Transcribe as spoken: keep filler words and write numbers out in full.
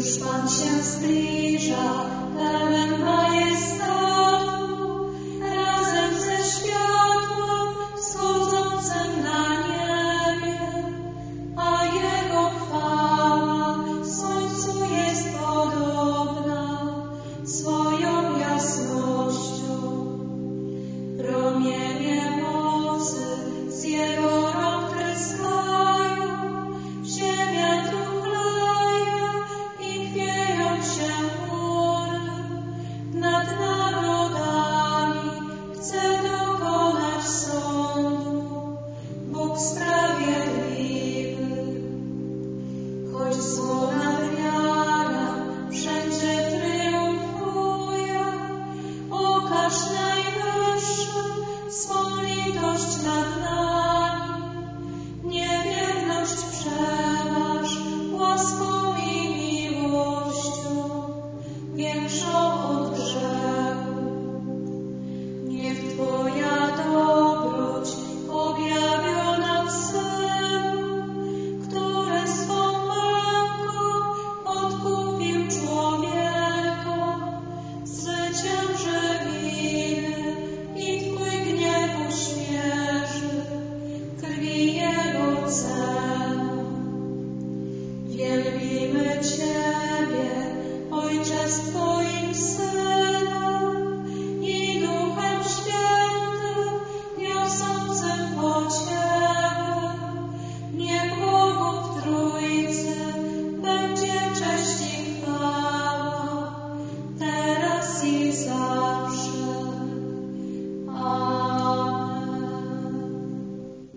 Już Pan się zbliża, pełen majestatu, razem ze światłem wschodzącym na niebie, a Jego chwała słońcu jest podobna swoją jasnością. Promienie mocy z Jego rąk tryskają, ziemia truchleje i chwieją się góry. Nad narodami chce dokonać sądu Bóg sprawiedliwy. Choć zło nadmiarem wszędzie triumfuje, okaż Najwyższy swą litość nad nami. Niewierność przeważ łaską i miłością, większą od grzechu. Niech Twoja dobroć objawiona w Synu, który swą męką odkupił człowieka, zwycięży winy i Twój gniew uśmierzy krwi Jego ceną. Wielbimy Ciebie, Ojcze, z Twoim Synem,